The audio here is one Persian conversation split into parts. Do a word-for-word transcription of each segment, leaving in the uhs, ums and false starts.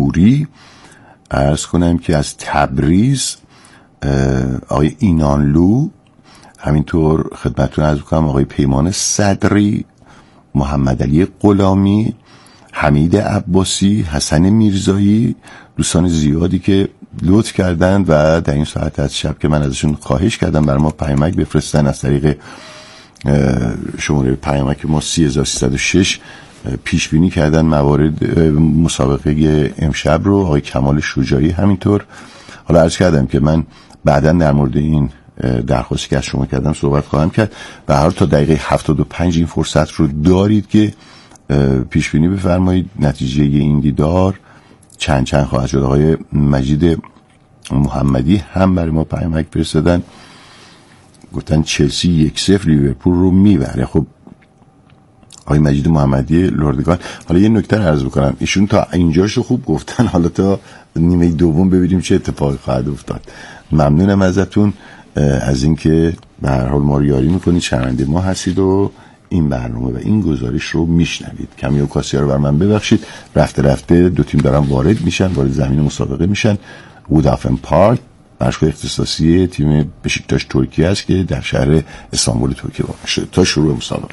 پوری. عرض کنم که از تبریز آقای اینانلو، همینطور خدمتتون عرض کنم آقای پیمان صدری، محمد علی غلامی، حمید عباسی، حسن میرزایی، دوستان زیادی که لطف کردن و در این ساعت از شب که من ازشون خواهش کردم برای ما پیامک بفرستن از طریق شماره پیامک ما سه هزار سیصد و شش پیش بینی کردن موارد مسابقه امشب رو. آقای کمال شجاعی همینطور. حالا عرض کردم که من بعداً در مورد این درخواستی که از شما کردم صحبت خواهم کرد. به هر حال تا دقیقه هفتاد و پنج این فرصت رو دارید که پیش بینی بفرمایید نتیجه این دیدار چند چند خواهد شد. آقای مجید محمدی هم برای ما پیامک فرستادن، گفتن چلسی یک صفر لیورپول رو میبره. خب آقای مجید محمدی لردگان، حالا یه نکته عرض بکنم، ایشون تا اینجاشو خوب گفتن، حالا تا نیمه دوم ببینیم چه اتفاقی خواهد افتاد. ممنونم ازتون از اینکه به هر حال ما رو یاری میکنید، شنونده ما هستید و این برنامه و این گزارش رو میشنوید. کمی اوکاسیا رو بر من ببخشید، رفته رفته دو تیم دارن وارد میشن، وارد زمین مسابقه میشن. وودافن پارک باشگاه اختصاصی تیم بشیکتاش ترکیه است که در شهر استانبول ترکیه واقع شده. تا شروع مسابقه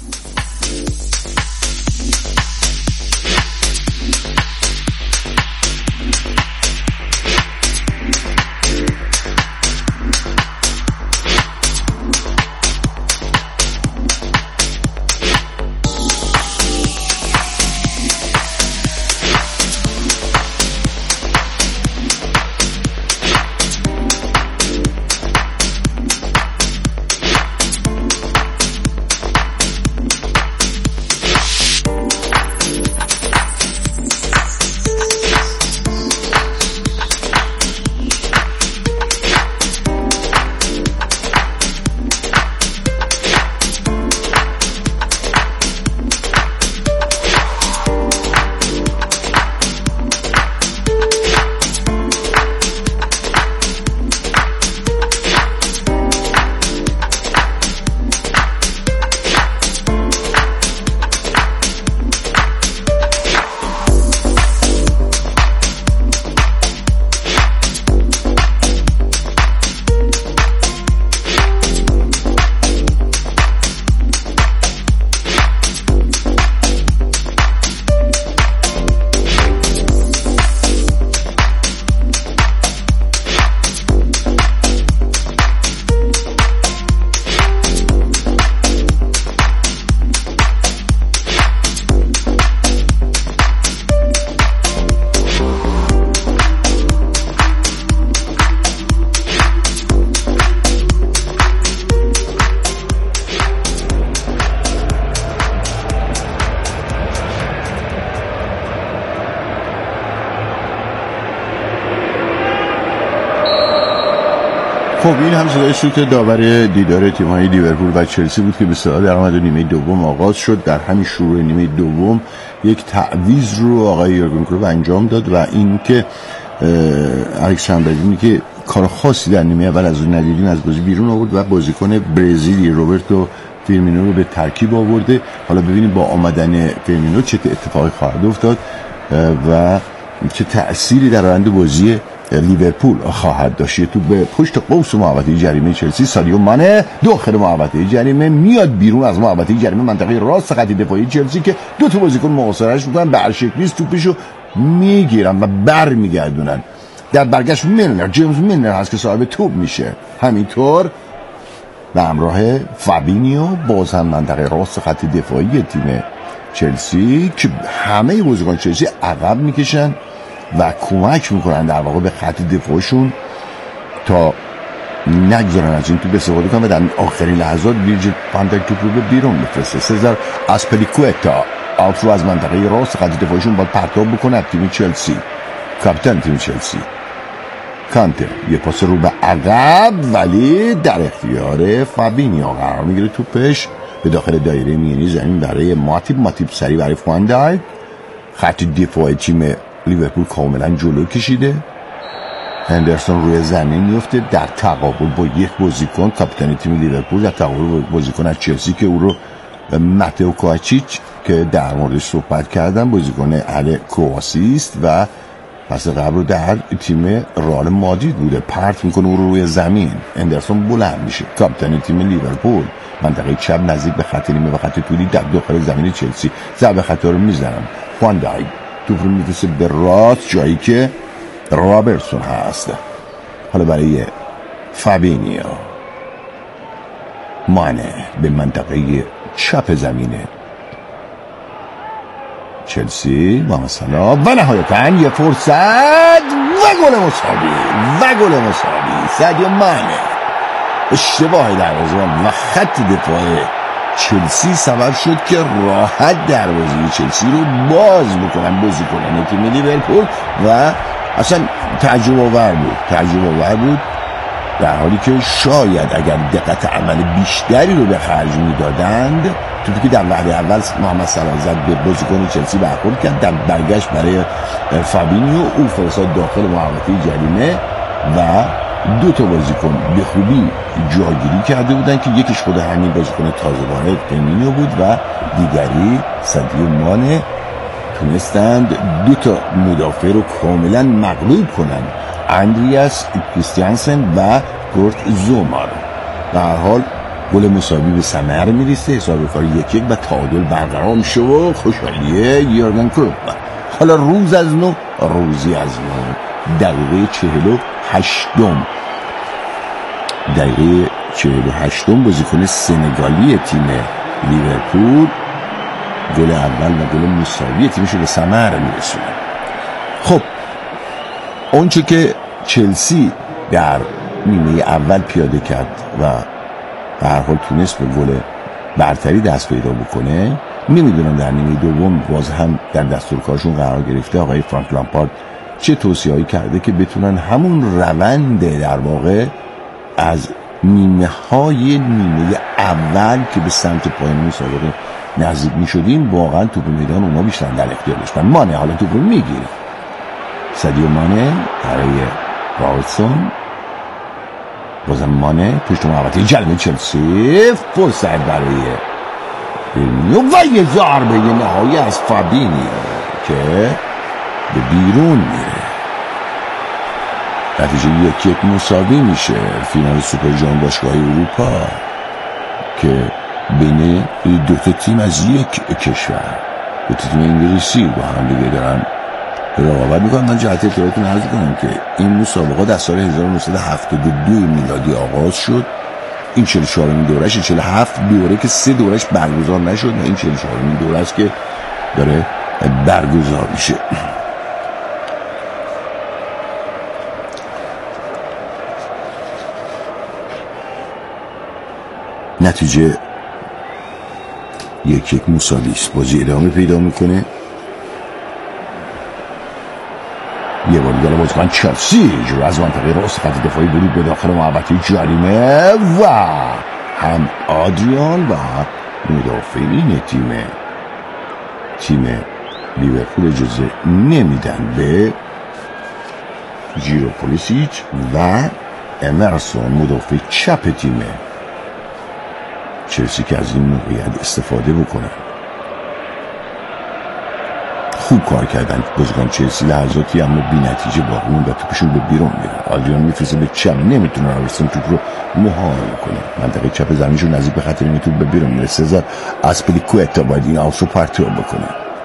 خب این هم صدای سوت داور دیدار تیم‌های لیورپول و چلسی بود که به صدا در آمد و نیمه دوم آغاز شد. در همین شروع نیمه دوم یک تعویض رو آقای یورگن کلوپ انجام داد و این که الکس چمبرلینی که کار خاصی در نیمه اول از اون ندیدیم از بازی بیرون آورد و بازیکن برزیلی روبرتو فیرمینو رو به ترکیب آورده. حالا ببینیم با آمدن فیرمینو چه اتفاقی خواهد افتاد و چه تأثیری در روند بازی لیورپول خواهد داشت. تو به پشت قوس محوطه جریمه چلسی سادیو مانه داخل محوطه جریمه میاد بیرون از محوطه جریمه منطقه راست خط دفاعی چلسی که دو تا بازیکن محاصرهش میکنن، به هر شکلی توپشو میگیرن و برمیگردونن. در برگشت میلنر، جیمز میلنر هست که صاحب توپ میشه. همینطور به همراه فابینیو باز هم منطقه راست خط دفاعی تیم چلسی که همه بازیکن چلسی عقب میکشن و کمک میکنن در واقع به خط دفاعشون تا نگذارن از این توپ استفاده کنن و در آخرین لحظات ویرجیل فندک توپ رو به بیرون بفرسته. سزار اسپلیکوئتا آف رو از منطقه راست خط دفاعشون باید پرتاب بکنه تیم چلسی. کاپیتان تیم چلسی کانته یه پاس رو به عقب ولی در اختیار فابینیو قرار میگیره. توپش به داخل دایره میانی زمین برای ماتیب ماتیب سری برای فاندایک. خط دفاعی تیم لیورپول کاملا جلو کشیده. هندرسون روی زمین میفته در تقابل با یک بازیکن کاپیتان تیم لیورپول، در تقابل با بازیکن از چلسی که او رو ماتئو کوواچیچ که در موردش صحبت کردم بازیکن اهل کرواسی است و پس قبل رو در تیم رئال مادرید بوده، پرت میکنه او رو روی زمین، اندرسون بلند میشه، کاپیتان تیم لیورپول، منطقه چپ نزدیک به خط نیمه و خط طولی در داخل زمین چلسی، ضربه خطا رو میزنن، خوان دایگ توپ رو میفرسته به راست جایی که رابرتسون هست. حالا برای فابینیو، مانه به منطقه چپ زمینه چلسی با مثلا و نهایتاً یه فرصت و گل مساوی و گل مساوی سادیو مانه. اشتباه دروازه‌بان و خط دفاع چلسی سبب شد که راحت دروازه چلسی رو باز بکنن بازیکنان تیم لیورپول و اصلا تعجب آور بود تعجب آور بود در حالی که شاید اگر دقت عمل بیشتری رو به خرج میدادند، توپی که در وهله اول محمد صلاح زد به بازیکن چلسی برخورد کرد، در برگشت برای فابینیو او فرستاد داخل محوطه جریمه و دو تا بازیکن به خوبی جاگیری کرده بودن که یکیش خود همین بازیکن تازه وارد فابینیو بود و دیگری سادیو مانه. تونستند دو تا مدافع رو کاملا مغلوب کنن، اندریاس کریستیانسن و گورت زوما رو. به هر حال گل مساوی به ثمر میرسه، حساب کار یک یک و تعادل برقرار میشه و خوشحالی یورگن کلوپ. حالا روز از نو روزی از نو دقیقه چهل و هشتم دقیقه چهل و هشتم بازیکن سنگالی تیم لیورپول گل اول و گل مساوی تیمش رو به ثمر میرسونه. خب اونچه که چلسی در نیمه اول پیاده کرد و به هر حال تونست به گل برتری دست پیدا بکنه، نمیدونم در نیمه دوم باز هم در دستورکارشون قرار گرفته آقای فرانک لامپارد چه توصیه‌ای کرده که بتونن همون روند در واقع از نیمه های نیمه اول که به سمت پایان مسابقه نزدیک میشدیم واقعا توپ میدان اونا بیشتر در اختیار داشتن. مانه حالا توپ رو میگیره، سادیو مانه برای رابرتسون، بازم مانه پشت محوطه جلمه چلسی، فرصت برای فابینیو و یه ضربه نهایی از فابینیو که به بیرون میره. نتیجه یک یک مساوی میشه. فینال سوپر جام باشگاه‌های اروپا که بین دو تا تیم از یک کشور، دو تا تیم انگلیسی با هم دیگه دارن رقابت میکنن. من جهت اطلاعاتتون عرض کنم که این مسابقه در سال هزار و نهصد و هفتاد و دو میلادی آغاز شد. این چهل و چهارمین دورش، چهل و هفت دوره که سه دورش برگزار نشد و این چهل و چهارمین دوره است که داره برگزار میشه. نتیجه یک یک مساوی است. بازی ادامه پیدا میکنه. یه بار دیگه بازیکن چلسی جلو از منطقه راست خط دفاعی ورود به داخل محوطه جریمه و هم آدریان و مدافعین تیم تیم لیورپول اجازه نمیدن به ژیرو پولیسیچ و امرسون مدافع چپ تیم چلسی که از این موقعیت استفاده بکنن. خوب کار کردن بازیکن چلسی، لحظاتی اما بی نتیجه باقی موند و توپشون به بیرون میره. آدریان میفرسته به چپ، نمیتونه رابرتسون توپ رو مهار کنه. منطقه چپ زمینشون نزدیک به خط نیمه توپ به بیرون میره. سزار آسپلیکوئتا باید این آوسو پرتو بکنه.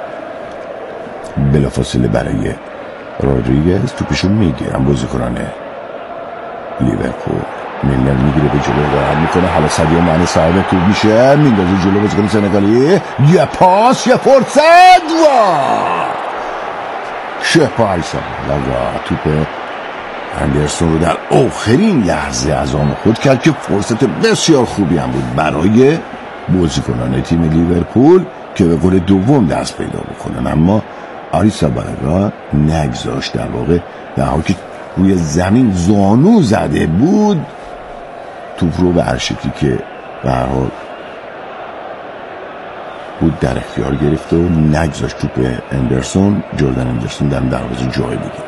بلافاصله برای رودریگز توپشون میگیرن بازیکنان لیورپول. میلنر میگیره به جلو راحت میکنه. حالا سادیو مانه صاحب توپ میشه، میندازه جلو بازیکن سنگالی، یه پاس، یه فرصت و شپایسا لگا توپ اندرسون رو در آخرین لحظه از آن خود کرد که فرصت بسیار خوبی هم بود برای بازیکنان تیم لیورپول که به گل دوم دست پیدا بکنن، اما آریزابالاگا نگذاشت. در واقع در حالی که روی زمین زانو زده بود توپ رو به هر شکلی که به هر حال بود در اختیار گرفت و نگذاشت توپ اندرسون جردن اندرسون در دروازه جای بگیره.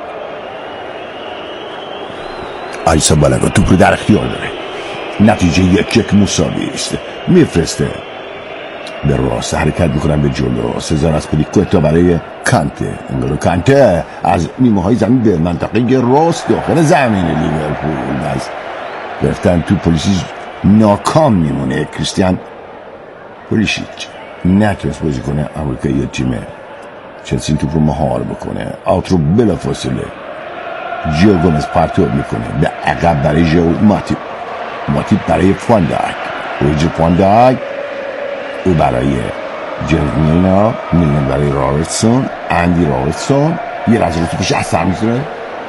آریزابالاگا توپ رو در اختیار داره. نتیجه یک یک مساوی است. میفرسته به راست حرکت میکنن به جلو. سزار اسپلیکوتا برای کانته. انگلو کانته از نیمه های زمین به منطقه راست داخل زمین لیورپول از گرفتن تو پلیسی ناکام میمونه. کریستیان پولیشیچ نتونست بازی کنه امریکایی تیم چلسی توپ رو مهار بکنه. آوت رو بلا فاصله جیو گومز پرتاب میکنه به عقب برای جیو ماتیب. ماتیب برای فوانداک. رویجی فوانداک او برای جیمز میلنر. میلنر برای رابرتسون. اندی رابرتسون یه لحظه رو توپش اثر میزنه.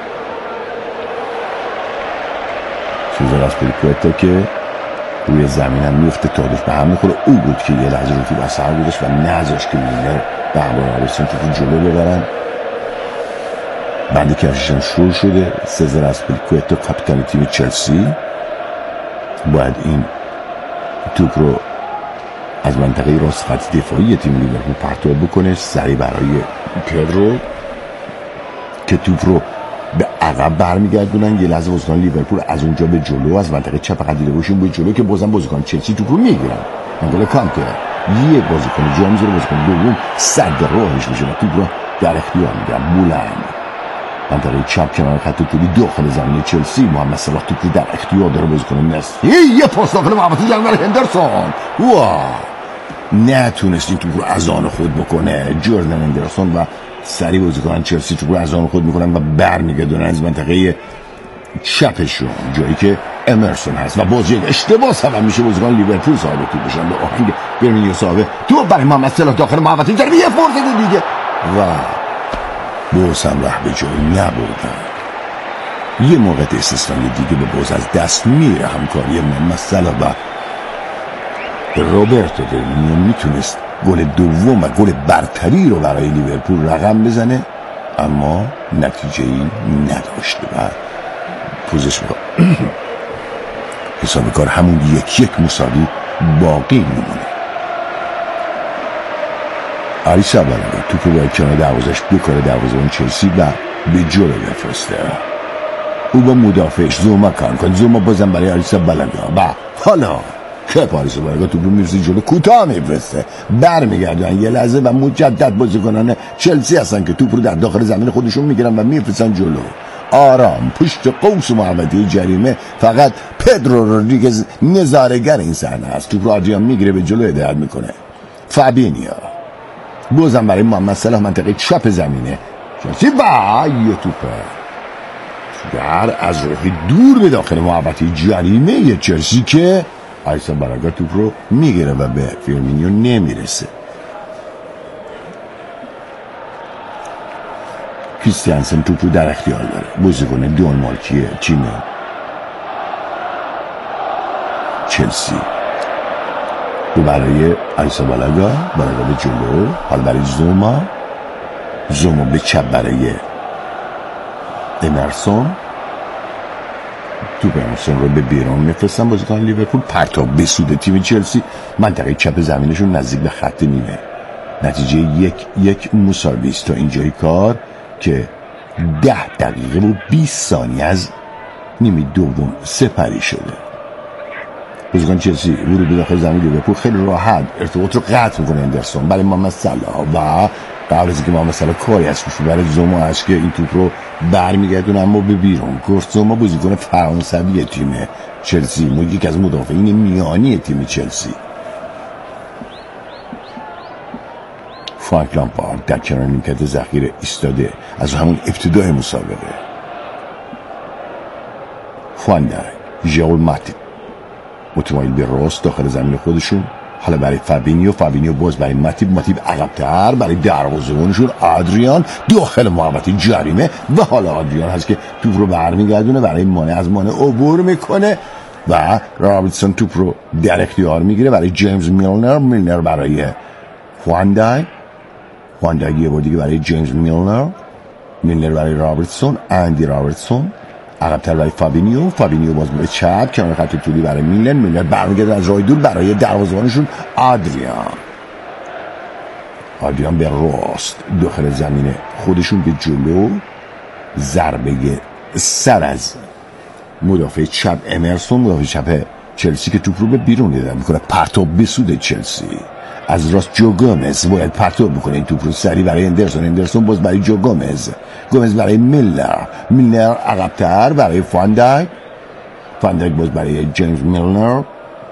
سوزار اسپلیکوتا که روی زمین هم میفته تادش به هم میخوره. او بود که یه لحظه رو توپ اثر گذاشت و نذاشت که میلنر به همراه رابرتسون توپ جلو ببرن. بندی کفششم شروع شده. سزار اسپلیکوتا کاپیتان تیم چلسی باید این توپ رو از منطقه راست خط دفاعی تیم لیورپول پرتاب بکنه سریع برای پدرو که توپ رو به عقب برمیگردونن. یه لحظه بازیکن لیورپول از اونجا به جلو از منطقه چپ خط دفاعیشون به جلو که بازم بازیکن چلسی توپ رو میگیرن. انگل کانته یه بازیکن جا میذاره بازیکن دوم صد راهش میشه و توپ رو در اختیار میگیرن. بولند منطقه چپ کنار خط طولی داخل زمین چلسی. محمد صلاح توپ رو در اختیار داره بازیکن مسی. یه پاس داخل محوطه جنگل هندرسون. واه نتونست این توپ رو از آن خود بکنه. جردن هندرسون و سریع بازیکن چلسی توپ رو از آن خود میکنن و برمیگردونن از منطقه چپشون جایی که امرسون هست و باز یک اشتباه سبب میشه بازیکن لیورپول صاحب توپ بشن به آهنگ برمینیو صاحب توپ برای محمد صلاح داخل محوطه جنگل. یه فرصت دیگه و بوز هم ره به جایی نبردن. یه موقع استثنایی دیگه به بوز از دست میره همکاری محمد صلاح و روبرتو فرمینیو میتونست گل دوم و گل برتری رو برای لیورپول رقم بزنه اما نتیجه ای نداشته و پوزش میکنه. حساب کار همون یک یک مساوی باقی میمونه. آریسا بلنگا توپ رو باید کنار دروازش بکاره دروازه‌بان چلسی و به جلو بفرسته. او با مدافعش زوما کار کن. زوما بازم برای آریسا بلنگا و حالا که آریسا بلنگا توپ رو میرسه جلو کوتاه میفرسته. برمیگردن یه لحظه و مجدد بازیکنان چلسی هستن که توپ رو در داخل زمین خودشون میگیرن و میفرستن جلو. آرام پشت قوس محوطه جریمه فقط پدرو رودریگز نظاره‌گر این صحنه است. توپ رو آدریان میگیره به جلو هدایت میکنه. فابینیو بازم برای محمد صلاح منطقه چپ زمینه چلسی و یه توپه در از راه دور به داخل محوطه جریمه چلسی که آریسا بلنگا توپ رو میگیره و به فرمینیو نمیرسه. کریستیانسن توپ رو در اختیار داره. بازیکن دانمارکی تیم چلسی و برای آریسا بلنگا بلنگا به جلو. حالا برای زوما زوما به چپ برای امرسون. توپ امرسون رو به بیرون میفرستن بازیکن لیورپول پرتاب به سود تیم چلسی منطقه چپ زمینشون نزدیک به خط نیمه. نتیجه یک یک مساوی است تا اینجای کار که ده دقیقه و بیست ثانیه از نیمه دوم سپری شده. بازیکن چلسی ورود به داخل زمین لیورپول خیلی راحت ارتباط رو قطع میکنه اندرسون برای محمد صلاح و قبل از اینکه محمد صلاح کاری از میشه برای زوما هست که این توپ رو برمیگردونه اما به بیرون. گفت زوما بازیکن فرانسوی تیم چلسی موجی که از مدافعین میانی تیم چلسی. فرانک لامپارد در کنار نیمکت ذخیره ایستاده از همون ابتدای مسابقه. فوانداک ژئول ماتیب متمایل به راست داخل زمین خودشون. حالا برای فابینیو فابینیو باز برای ماتیب ماتیب عقب‌تر برای دروازه‌بانشون آدریان داخل محوطه جریمه و حالا آدریان هست که توپ رو برمیگردونه برای مانع از مانع عبور میکنه و رابرتسون توپ رو در اختیار میگیره برای جیمز میلنر. میلنر برای فوانداک. فوانداک یه بار دیگه برای جیمز میلنر. میلنر برای رابرتسون. اندی رابرتسون عقب‌تر برای فابینیو. فابینیو باز به چپ کنار خط طولی برای میلن. میلن برمیگرده از راه دور برای دروازه‌بانشون آدریان. آدریان به راست داخل زمین خودشون به جلو. ضربه سر از مدافع چپ امرسون مدافع چپ چلسی که توپ رو به بیرون دادن میکنه پرتاب به سود چلسی. از راست جو گومز باید پرتاب بکنه این توپ رو سری برای اندرسون، اندرسون باز برای جو گومز، گومز برای میلنر، میلنر عقب‌تر برای فاندایک، فاندایک باز برای جیمز میلنر،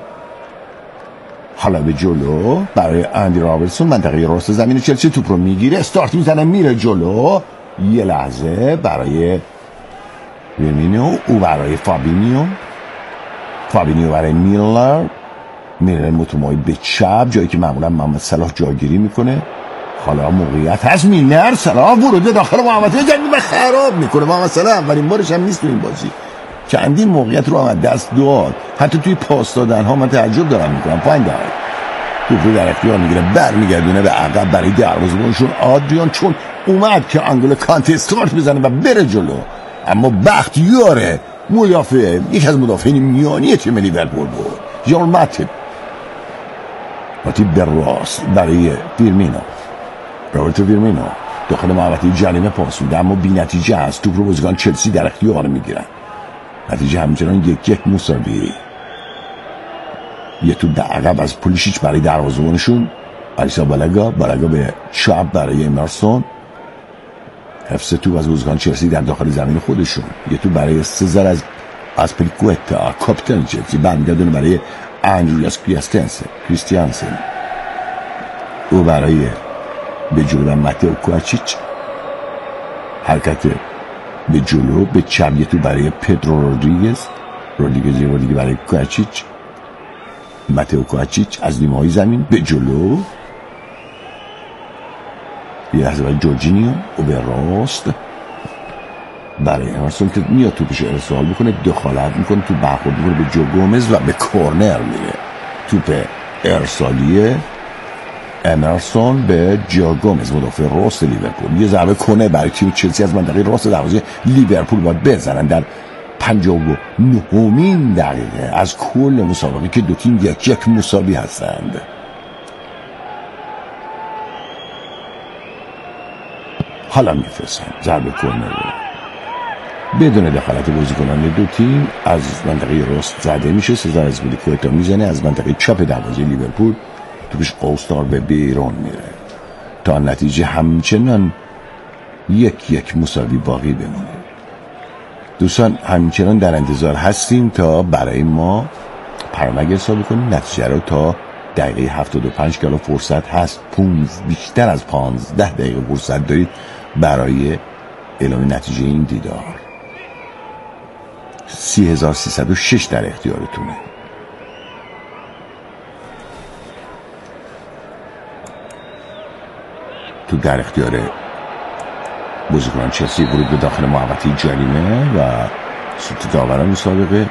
حالا به جلو برای اندی رابرتسون، منطقه راست زمین چلسی توپ رو میگیره، استارت میزنه میره جلو، یه لحظه برای فیرمینو، او برای فابینیو، فابینیو برای میلنر، میلنر متمایل به چپ جایی که معمولا محمد صلاح جاگیری میکنه. حالا موقعیت هست، میلنر، صلاح ورود به داخل محوطه جنگی و خراب میکنه. محمد صلاح اولین بارش هم نیست تو این بازی، چندین موقعیت رو هم دست داد، حتی توی پاس دادن ها من تعجب دارم میکنم. پایین داره توپ رو در اختیار میگیره، برمیگردونه به عقب برای دروازه‌بانشون آدریان، چون اومد که آنگل کانته استارت بزنه و بره جلو، اما بختیاره مدافع، یک از مدافعین میانی تیم لیورپول بود، ژان ماتیب. ماتیب به راست برای فیرمینو، رابرتو فیرمینو داخل محوطه جریمه پاس میده، اما بی نتیجه است. توپ رو بازیکن چلسی در اختیار میگیرن، نتیجه همچنان یک یک مساوی. یه توپ در عقب از پولیشیچ برای دروازه‌بانشون، آریسا بالاگا، بالاگا به چپ برای امرسون، حفظ توپ از بازیکن چلسی در داخل زمین خودشون. یه توپ برای سزار از از پلیکوتا، کاپیتان چلسی، برمیگردونه برای اندریاس کریستنسن، کریستیانسن، او برای به جلو ماتئو کوواچیچ، حرکت به جلو به چپ، یه توپ برای پدرو رودریگز، رودریگز یه بار دیگه برای کوواچیچ، ماتئو کوواچیچ از نیمه‌های زمین به جلو، یه لحظه برای جورجینیو، او به راست برای امرسون که میاد توپش ارسال میکنه، دخالت میکنه، تو برخورد میکنه به جو گومز و به کورنر میره. توپ ارسالی امرسون به جو گومز، مدافع راست لیورپول. یه ضربه کنه برای تیم چلسی از منطقه راست دروازه لیورپول باید بزنن در پنجاه و نهمین دقیقه از کل مسابقه که دو تیم یک یک مساوی هستند. حالا میفرستن ضربه کورنر رو بدون دخالت بازیکنان دو تیم از منطقه راست زده میشه. سزار از پلیکوتا میزنه از منطقه چپ دروازه لیورپول، توپش قوسدار به بیرون میره تا نتیجه همچنان یک یک مساوی باقی بمونه. دوستان همچنان در انتظار هستیم تا برای ما پرمگ حساب کنیم نتیجه رو تا دقیقه هفتاد و پنج که الان فرصت هست، پونز بیشتر از پانزده دقیقه فرصت دارید برای اعلام نتیجه این دیدار. سی هزار سیصد و شش در اختیارتونه. تو در اختیار بازیکنان چلسی، ورود به داخل محوطه جریمه و سوت داوران مسابقه.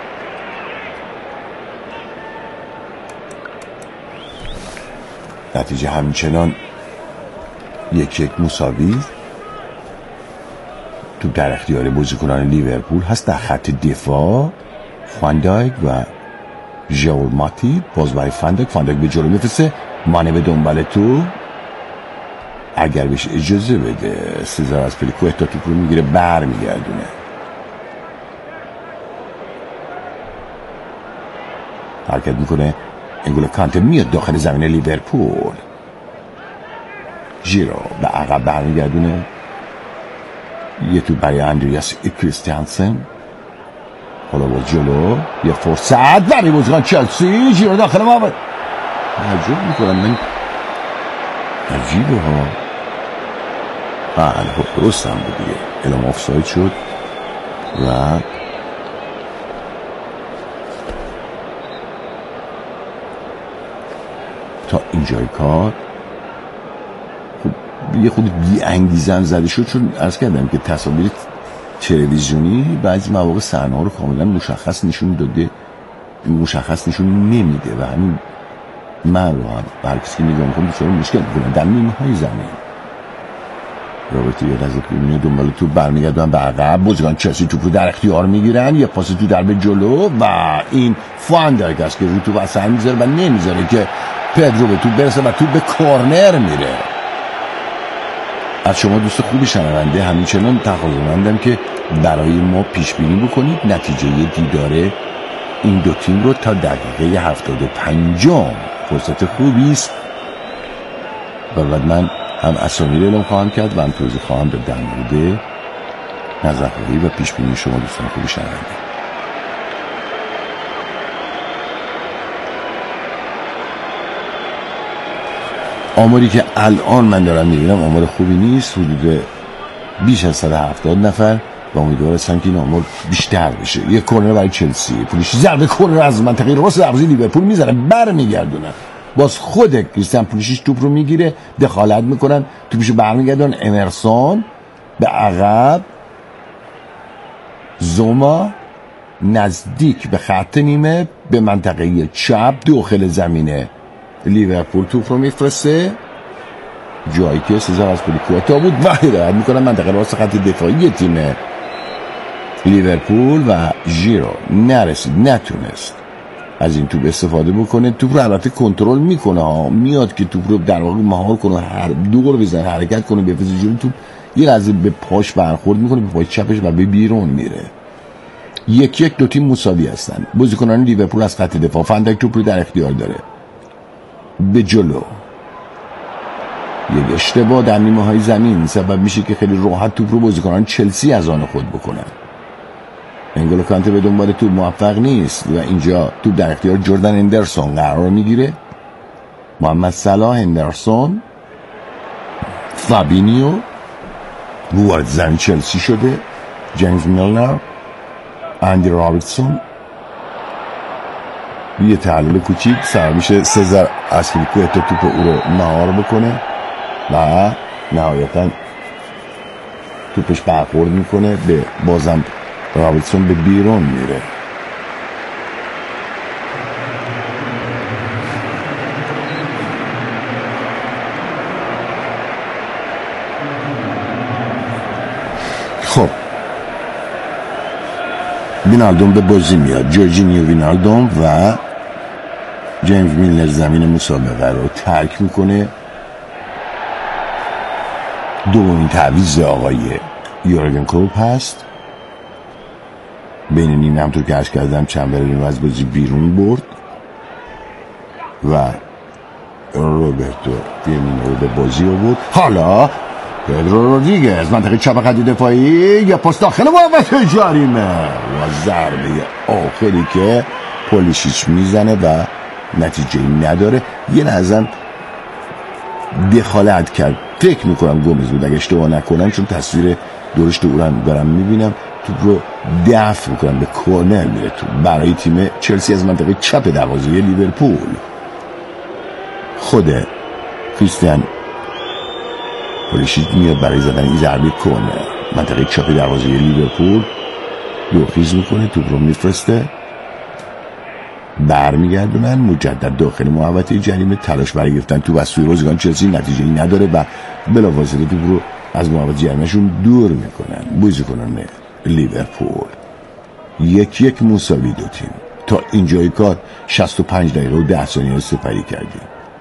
نتیجه همچنان یک یک مساوی. تو در اختیار بازیکنان لیورپول هست. در خط دفاع فاندایک و ژئو ماتیب، باز برای فاندایک، فاندایک به جلو میفرسته، مانه به دنبال تو اگر بهش اجازه بده. سزار از پلیکوتا توپ رو میگیره، بر میگردونه. حرکت میکنه، انگولو کانته میاد داخل زمین لیورپول، ژیرو به عقب برمیگردونه. یه توپ برای اندریاس کریستیانسن، حالا با جلو یه فرصت برای بازیکن چلسی، ژیرو داخل ما. تعجب میکنم من، عجیبه ها. بله خب درست هم بود دیگه، اعلام آفساید شد و تا اینجای کار خب یه خود بی انگیزن زده شد، چون عرض کردم که تصاویر تلویزیونی بعضی مواقع صحنه ها رو کاملا مشخص نشون داده، مشخص نشون نمیده و همین من رو هم هر کسی که نگاه میکنم بسیار مشکل میکنه در نیمه های زمین. رابطه یه لحظه که میونه دنبال توپ برمیگردن به عقب، بازیکن چلسی توپ رو در اختیار میگیرن، یه پاس تو در به جلو و این فاندایک است که رو توپ اثر میذاره و نمیذاره که پدرو به توپ برسه و توپ به کورنر میره. از شما دوست خوبی شنونده همچنان تقاضامندم که برای ما پیش بینی بکنید نتیجه دیدار این دو تیم رو تا دقیقه هفتاد و پنجم. فرصت خوبی است و بعد من هم اسامی رو اعلام خواهم کرد و هم توضیح خواهم داد در مورد نظرخواهی و پیش بینی شما دوستان خوب شنونده. آماری که الان من دارم میبینم آمار خوبی نیست، حدود بیش از صد و هفتاد نفر و امیدوار هستم که این آمار بیشتر بشه. یک کورنر برای چلسی، پولیش ضربه کورنر از منطقه راست دروازه لیورپول میزنه، برمیگردونه، باز خود کریستیان پولیشیچ توپ رو میگیره، دخالت میکنن، توپشو برمیگردون، امرسون به عقب، زوما نزدیک به خط نیمه به منطقه چپ داخل زمینه لیورپول توپ رو میفرسته، جایی که سزار از پلیکوتا بود و هدایت میکنن منطقه راست خط دفاعی تیم لیورپول و ژیرو نرسید، نتونست از این توپ استفاده بکنه. توپ رو البته کنترل میکنه ها، میاد که توپ رو در واقع مهار کنه، هر دور بزنه، حرکت کنه، بفرسته جلو، توپ یه لحظه به پاش برخورد میکنه، به پای چپش و به بیرون میره. یک یک دو تیم مساوی هستن. بازیکنان لیورپول از خط دفاع، فندک توپ رو در اختیار داره، به جلو، یک اشتباه در نیمه های زمین سبب میشه که خیلی راحت توپ رو بازیکنان چلسی از آن خود بکنن. انگولو کانته به دنبال توپ موفق نیست و اینجا توپ در اختیار جردن هندرسون قرار میگیره. محمد صلاح، هندرسون، فابینیو وارد زمین چلسی شده، جیمز میلنر، اندی رابرتسون. یه تحلیل کوچیک سر میشه سزار اسپلیکوئتا توپ او رو مهار بکنه و نهایتا توپش برخورد میکنه به بازم رابرتسون، به بیرون میره. خب وینالدوم به بازی میاد، جورجینیو وینالدوم و جیمز میلنر زمین مسابقه رو ترک میکنه. دومین تعویض آقای یورگن کلوپ هست. بین نیمه همطور که عرض کردم چمبرلین رو از بازی بیرون برد و روبرتو فیرمینو رو به بازی آورد. حالا پدرو رودریگز منطقه چپ خط دفاعی، یا پاس داخل محوطه جریمه و ضربه آخری که پولیشیچ میزنه و نتیجه نداره. یه لحظه دخالت کرد، فکر میکنم گومز بود اگه اشتباه نکنم، چون تصویر درشت او رو دارم میبینم، توپ رو دفع میکنم، به کورنر میره توپ برای تیم چلسی از منطقه چپ دروازه لیورپول. خود کریستیان پولیشیچ میاد برای زدن این ضربه کورنر، منطقه چپ دروازه لیورپول دوخیز میکنه، توپ رو میفرسته، برمیگردونن، مجدد داخل محوطه جریمه، تلاش برای گرفتن توپ از سوی بازیکن چلسی نتیجه‌ای نداره و بلافاصله توپ رو از محوطه جریمه‌شون دور میکنن بازیکنان لیورپول. یک یک مساوی دو تیم. تا اینجای کار شصت و پنج دقیقه و ده ثانیه سپری کردیم.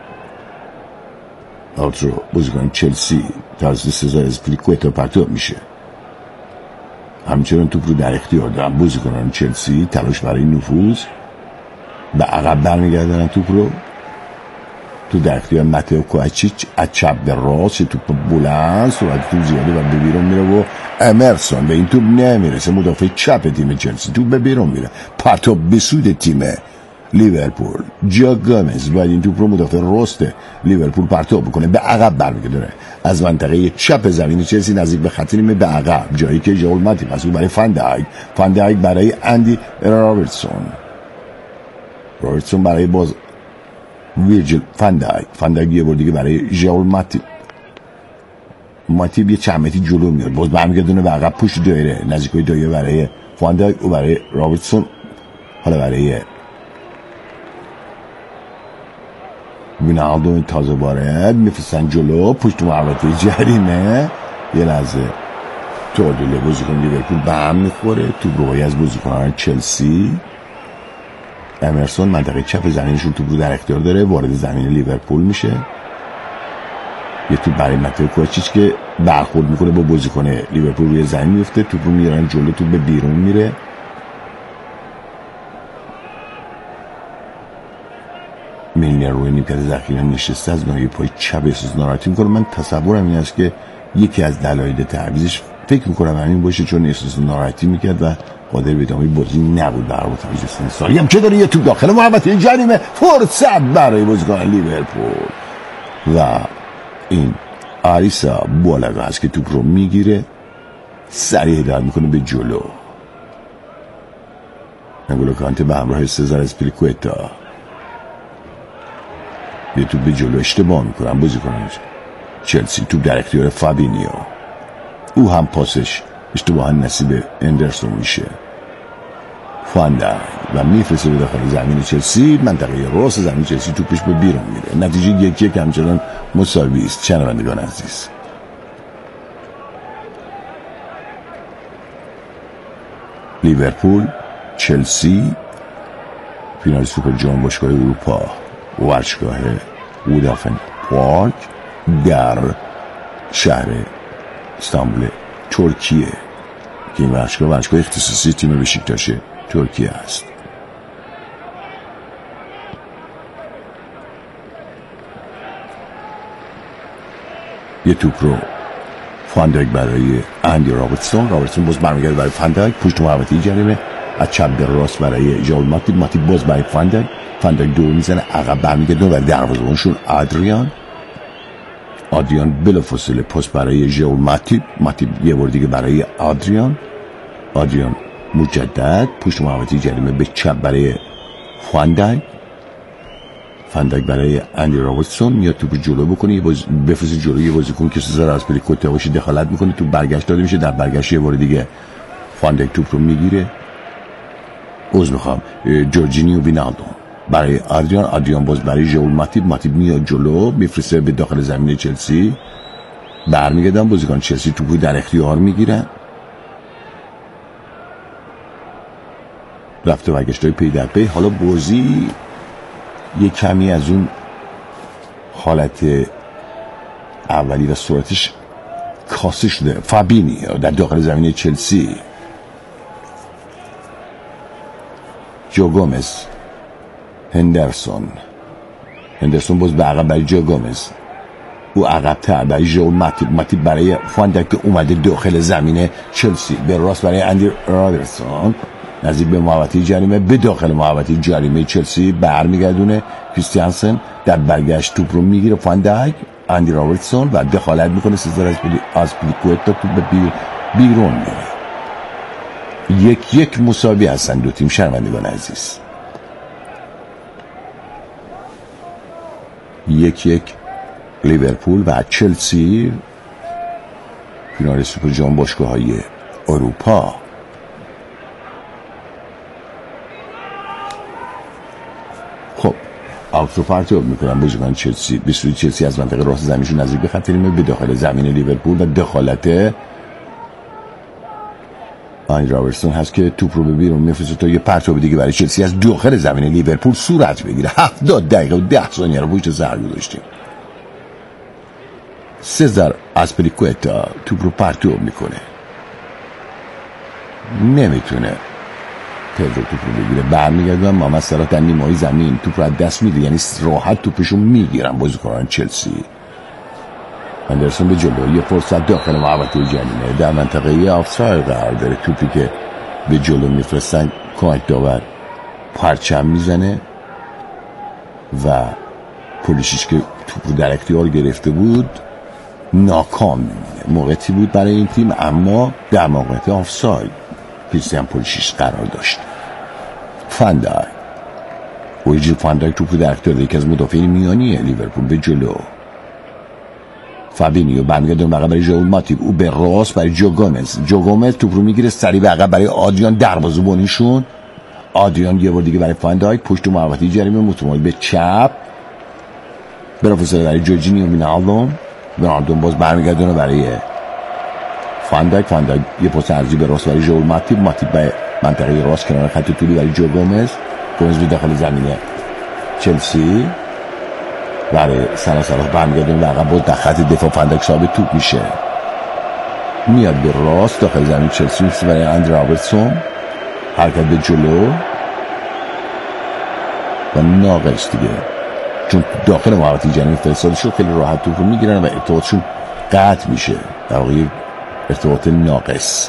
آترو بازیکن چلسی توسط سزار اسپلیکوئتا پرتاب میشه، همچنان توپ رو در اختیار دارن بازیکنان چلسی، تلاش برای نفوذ، به عقب برمیگردن توپ رو، تو در اختیار ماتئو کوواچیچ از چپ به راست، توپ بلند، سرعت توپ زیاده و به بیرون میره و امرسون به این توپ نمیرسه، مدافع چپ تیم چلسی، توپ به بیرون میره، پرتاب به سود تیم لیورپول. جا گامز باید این توپ رو مدافع راست لیورپول پرتاب بکنه، به عقب برمیگردونه از منطقه چپ زمین چلسی نزدیک به خط نیمه به عقب، جایی که ژول ماتیپ پس برای فندایک، فندایک برای اندی رابرتسون، رابرتسون برای باز ویرجیل فندایک، فندایک یه بار دیگه برای ژول ماتیپ، ماتیپ یه چند متری جلو میاد، باز برمیگردونه به عقب، پشت دایره نزدیکای دایره برای فندایک و برای رابرتسون، حالا برای وینالدوم تازه وارد میفرستن جلو پشت محوطه جریمه. یه لحظه تعادل بازیکن لیورپول به هم میخوره، توپ رو از بازیکنان چلسی، امرسون منطقه چپ زمینشون توپ رو در اختیار داره، وارد زمین لیورپول میشه. یه توپ برای ماتئو کوواچیچ که برخورد میکنه با بازیکن لیورپول، روی زمین میفته، توپ رو میارن جلو، توپ به بیرون میره. میلنر روی نیمکت ذخیره نشسته از ناحیه پای چپ احساس ناراحتی میکنه. من تصورم این است که یکی از دلایل تعویضش فکر میکنم همین باشه، چون احساس ناراحتی میکرد و قادر به ادامه بازی نبود. در مورد تعویض سن سالی هم چه داره یه توپ داخل محوطه جریمه، فرصت برای بازیکن لیورپول و این آریسا بولاگا هست که توپ رو میگیره، سریع هدایت میکنه به جلو. نگولو کانته به همراه سزار اسپلیکوئتا یه توپ به جلو اشتباه میکنن بازیکن چلسی. توپ در اختیار فابینیو، او هم پاسش اشتباها نصیب اندرسون میشه. فاندای و میفرسته به داخل زمین چلسی، منطقه راست زمین چلسی، توپش به بیرون میره. نتیجه یک یک همچنان مساوی است. شنوندگان عزیز، لیورپول چلسی فینال سوپر جام باشگاه اروپا، ورزشگاه وودافن پارک در شهر استانبول ترکیه که این ورزشگاه ورزشگاه اختصاصی تیم بشیکتاش ترکیه است. یه توپ رو فاندایک برای اندی رابرتسون، رابرتسون باز برمیگرده برای فاندایک، پشت محوطه جریمه از چپ به راست برای ژائول ماتیب، ماتیب باز برای فاندایک، فاندایک دور میزنه عقب برمیگرده و دروازه‌بانشون آدریان آدریان بلافاصله پاس برای ژائول ماتیب، ماتیب یه بار دیگه برای آدریان، آدریان مجدد پشت محوطه جریمه به چپ برای فاندایک، فاندایک برای اندی رابرتسون میاد توپ جلو بکنه، یه باز بفرسته جلو، یه بازیکن که سزار از پلیکوتا باشه دخالت میکنه، توپ برگشت داده میشه. در برگشت یه بار دیگه فاندایک توپ رو میگیره، عذر میخوام جورجینیو وینالدو برای آدریان، آدریان باز برای ژائول ماتیب، ماتیب میاد جلو میفرسته به داخل زمین چلسی، برمیگردن بازیکن چلسی توپو در اختیار میگیرن. رفته برگشتای پی در پی. حالا بازی یه کمی از اون حالت اولی و سرعتش کاسته شده. فابینی در داخل زمین چلسی، جو گومز، هندرسون هندرسون باز به عقب برای جو گومز، او عقب تر برای ژائول ماتیب، ماتیب برای فاندایک که اومده داخل زمین چلسی، به راست برای اندی رابرتسون نزدیک به محوطه جریمه، به داخل محوطه جریمه چلسی برمیگردونه. کریستیانسن در برگشت توپ رو میگیره، فاندایک، اندی رابرتسون و دخالت میکنه، سزار اسپلیکوئتا توپ به بیرون میره. یک یک مساوی هستن دو تیم. شنوندگان عزیز، یک یک لیورپول و چلسی فینال سوپر جام باشگاه‌های اروپا. خب آوت رو پرتاب میکنن بازیکن چلسی، به سوی چلسی از منطقه راست زمینشون نزدیک به خط نیمه به داخل زمین لیورپول و دخالت اندی رابرتسون هست که توپ رو به بیرون میفرسته تا یه پرتاب دیگه برای چلسی از داخل زمین لیورپول صورت بگیره. هفتاد دقیقه و ده ثانیه رو پشت سر گذاشتیم. سزار اسپلیکوئتا توپ رو پرتاب میکنه، نمیتونه پدرو توپ رو بگیره، برمیگردن محمد صلاح در نیمه‌های زمین توپ رو از دست میده، یعنی راحت توپشو میگیرن بازیکنان چلسی. اندرسون به جلو، یه فرصت داخل محوطه جریمه در منطقه آفساید قرار داره، توپی که به جلو میفرستن کمک داور پرچم میزنه و پولیشیچ که توپ رو در اختیار گرفته بود ناکام میمونه. موقعیتی بود برای این تیم اما در موقعیت آفساید کریستیان پولیشیچ قرار داشت. فاندای ویجی فاندای توپ رو در اختیار یکی از مدافعین میانی لیورپول به جلو. فابینیو برمیگردونه به عقب برای ژائول ماتیب، او به راست برای جو گومز، جو گومز توپ رو میگیره سریع به عقب برای آدریان دروازه‌بانیشون، آدریان یه بار دیگه برای فاندایک پشت محوطه جریمه متمایل به چپ، بلافاصله برای جورجینیو وینالدو، وینالدو باز برمیگردونه برای فاندایک، فاندایک یه پاس عرضی به راست برای ژائول ماتیب، ماتیب به منطقه راست کنار خط طولی برای جو گومز، گومز به داخل زمین چلسی برای سنا صلاح برمیگردونه به عقب، باز در خط دفاع فاندایک ثابت توپ میشه، میاد به راست داخل زمین چلسی میفته برای اندی رابرتسون، حرکت به جلو و ناقص دیگه چون داخل محوطه جنین فرستاده شد خیلی راحت توپ رو میگیرن و ارتباطشون قطع میشه، در واقع ارتباط ناقص.